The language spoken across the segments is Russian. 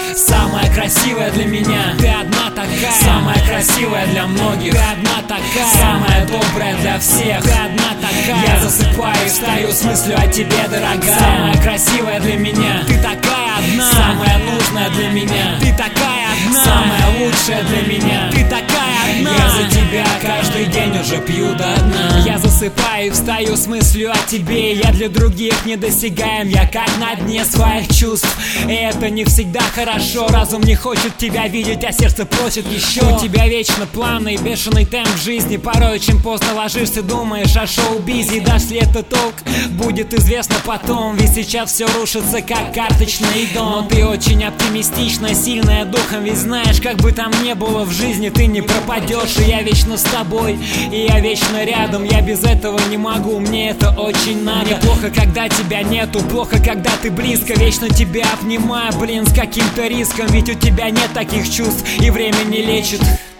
Самая красивая для меня, ты одна такая. Самая красивая для многих, ты одна такая. Самая добрая для всех, ты одна такая. Я засыпаю и встаю с мыслью о тебе, дорогая. Самая красивая для меня, ты такая одна. Самая нужная для меня, ты такая одна. Самая лучшая для меня, ты такая одна. Я за тебя каждый день уже пью до дна. Я засыпаю и встаю с мыслью о тебе. Я для других недосягаем, я как на дне своих чувств. И это не всегда хорошо. Разум не хочет тебя видеть, а сердце просит еще. У тебя вечно планы и бешеный темп в жизни. Порой очень поздно ложишься, думаешь о шоу-бизе. Даст ли это толк, будет известно потом. Ведь сейчас все рушится, как карточный дом. Но ты очень оптимистична, сильная духом. Ведь знаешь, как бы там ни было в жизни, ты не пропадешь. И я вечно с тобой, и я вечно рядом. Я без этого не могу, мне это очень надо. Мне плохо, когда тебя нету, плохо, когда ты близко. Вечно тебя обнимаю, блин, с каким-то риском. Ведь у тебя нет таких чувств, и время не лечит.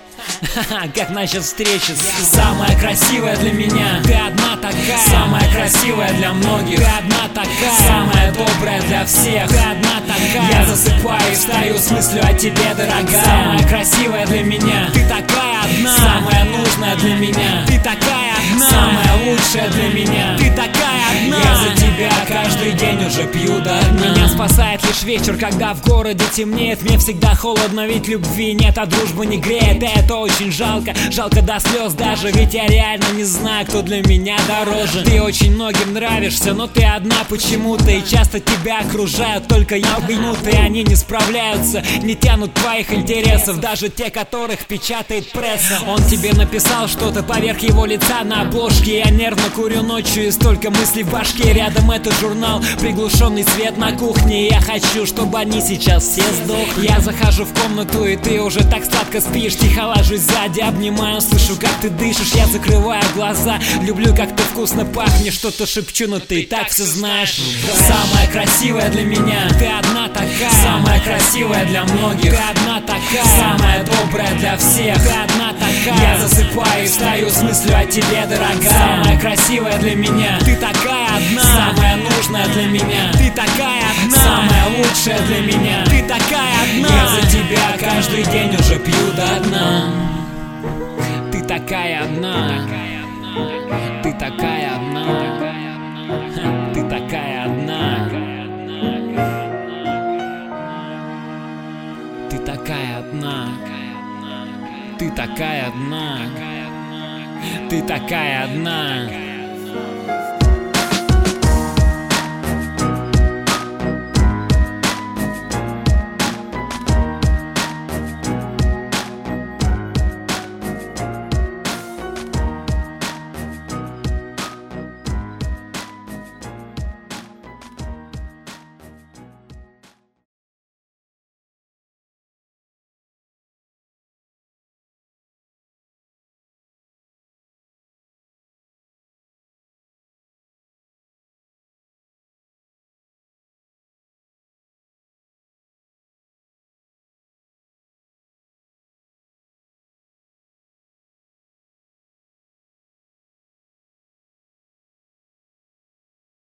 Как насчет встречи? Самая красивая для меня, ты одна такая. Самая красивая для многих, ты одна такая. Самая добрая для всех, ты одна такая. Я засыпаю и встаю с мыслью о тебе, дорогая. Самая красивая для меня, ты такая одна. Самая нужная для меня, ты такая одна. Самая лучшая для меня, ты такая одна. Я за тебя каждый день уже пью до дна. Меня спасает лишь вечер, когда в городе темнеет. Мне всегда холодно, ведь любви нет, а дружба не греет. И это очень жалко, жалко до слез даже. Ведь я реально не знаю, кто для меня дороже. Ты очень многим нравишься, но ты одна почему-то. И часто тебя окружают только ябнутые. Они не справляются, не тянут твоих интересов. Даже те, которых печатает пресса. Он тебе написал что-то поверх его лица на обложке. Я нервно курю ночью и столько мыслей в башке. Рядом этот журнал, приглушенный свет на кухне. И я хочу, чтобы они сейчас все сдохли. Я захожу в комнату, и ты уже так сладко спишь. Тихо ложусь сзади, обнимаю, слышу, как ты дышишь. Я закрываю глаза, люблю, как ты вкусно пахнешь. Что-то шепчу, но ты и так все знаешь. Самая красивая для меня, ты одна такая. Самая красивая для многих, ты одна такая. Самая добрая для всех, ты одна такая. Я засыпаю и встаю с мыслью о тебе, дорогая. Самая красивая для меня, ты такая одна. Самая нужная для меня, ты такая одна. Самая лучшая для меня, ты такая одна. Я за тебя каждый день уже пью до дна. Ты такая одна. Ты такая одна. Ты такая одна. Ты такая одна. Ты такая одна. Ты такая одна.